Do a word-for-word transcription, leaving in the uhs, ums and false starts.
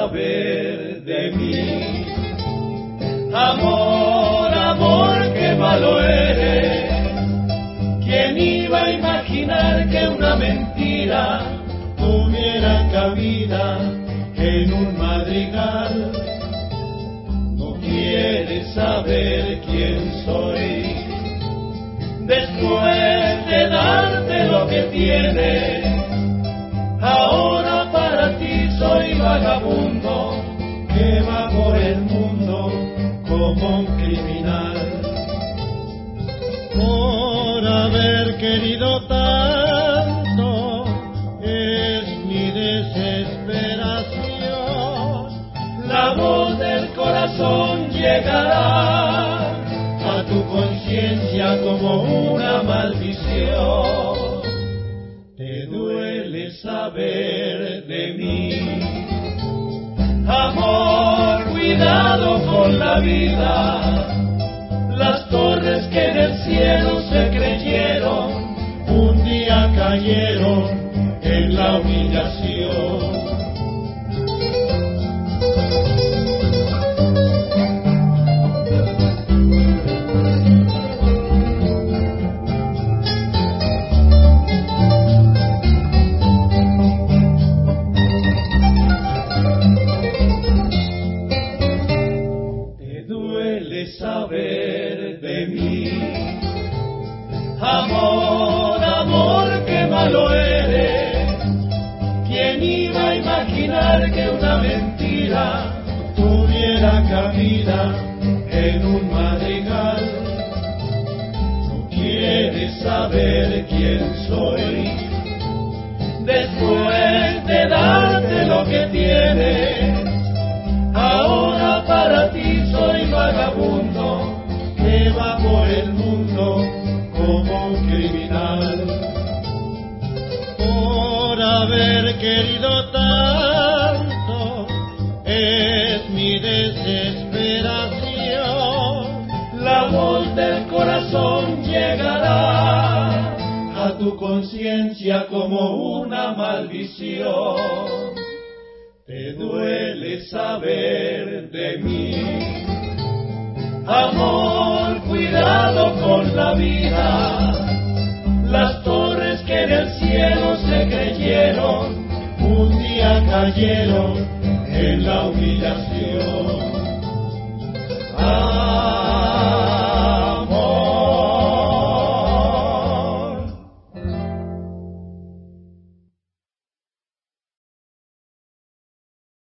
saber de mí. Amor, amor, qué malo eres. ¿Quién iba a imaginar que una mentira tuviera cabida en un madrigal? No quieres saber quién soy. Después de darte lo que tienes, ahora para ti soy vagabundo que va por el mundo como un criminal. Por haber querido tanto es mi desesperación. La voz del corazón llegará a tu conciencia como una maldición. Te duele saber de mí. Amor, cuidado con la vida. Las torres que en el cielo se creyeron, un día cayeron en la humillación. Saber de mí. Amor, amor, qué malo eres. ¿Quién iba a imaginar que una mentira tuviera cabida en un madrigal? No quieres saber quién soy. Después de darte lo que tienes, ahora para ti soy vagabundo que va por el mundo como un criminal. Por haber querido tanto es mi desesperación. La voz del corazón llegará a tu conciencia como una maldición. Te duele saber de mí. Amor, cuidado con la vida. Las torres que en el cielo se creyeron, un día cayeron en la humillación. Ah,